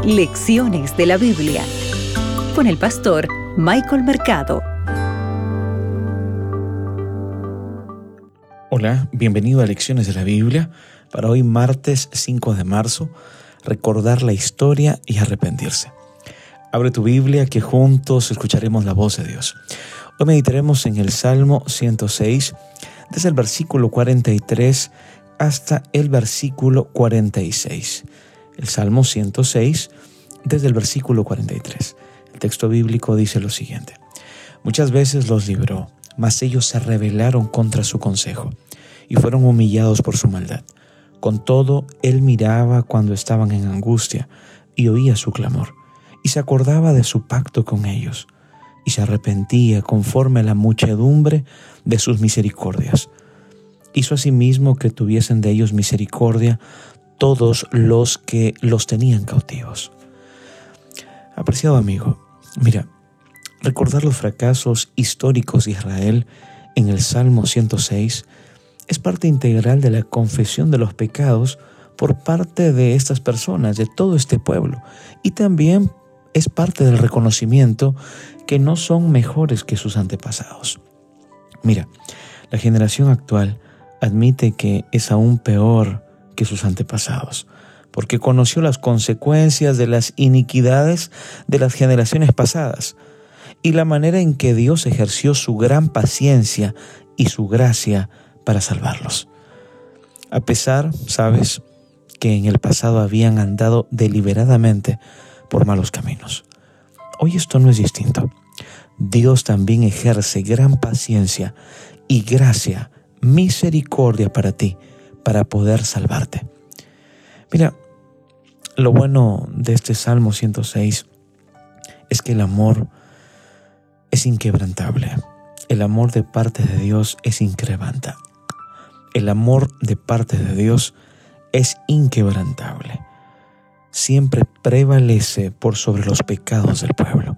Lecciones de la Biblia con el pastor Michael Mercado. Hola, bienvenido a Lecciones de la Biblia. Para hoy, martes 5 de marzo, recordar la historia y arrepentirse. Abre tu Biblia que juntos escucharemos la voz de Dios. Hoy meditaremos en el Salmo 106, desde el versículo 43 hasta el versículo 46. El Salmo 106, desde el versículo 43. El texto bíblico dice lo siguiente: Muchas veces los libró, mas ellos se rebelaron contra su consejo y fueron humillados por su maldad. Con todo, él miraba cuando estaban en angustia y oía su clamor, y se acordaba de su pacto con ellos, y se arrepentía conforme a la muchedumbre de sus misericordias. Hizo asimismo que tuviesen de ellos misericordia todos los que los tenían cautivos. Apreciado amigo, mira, recordar los fracasos históricos de Israel en el Salmo 106 es parte integral de la confesión de los pecados por parte de estas personas, de todo este pueblo, y también es parte del reconocimiento que no son mejores que sus antepasados. Mira, la generación actual admite que es aún peor que sus antepasados, porque conoció las consecuencias de las iniquidades de las generaciones pasadas y la manera en que Dios ejerció su gran paciencia y su gracia para salvarlos. A pesar, sabes, que en el pasado habían andado deliberadamente por malos caminos. Hoy esto no es distinto. Dios también ejerce gran paciencia y gracia, misericordia para ti, para poder salvarte. Mira, lo bueno de este Salmo 106 es que el amor es inquebrantable. El amor de parte de Dios es inquebrantable. El amor de parte de Dios es inquebrantable. Siempre prevalece por sobre los pecados del pueblo.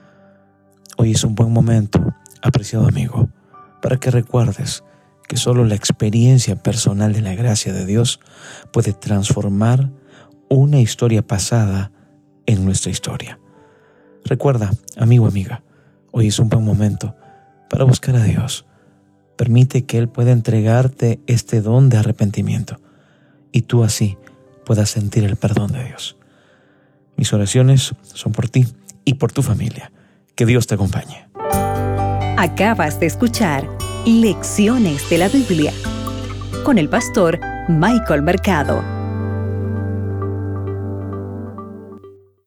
Hoy es un buen momento, apreciado amigo, para que recuerdes que solo la experiencia personal de la gracia de Dios puede transformar una historia pasada en nuestra historia. Recuerda, amigo, amiga, hoy es un buen momento para buscar a Dios. Permite que Él pueda entregarte este don de arrepentimiento y tú así puedas sentir el perdón de Dios. Mis oraciones son por ti y por tu familia. Que Dios te acompañe. Acabas de escuchar Lecciones de la Biblia con el pastor Michael Mercado.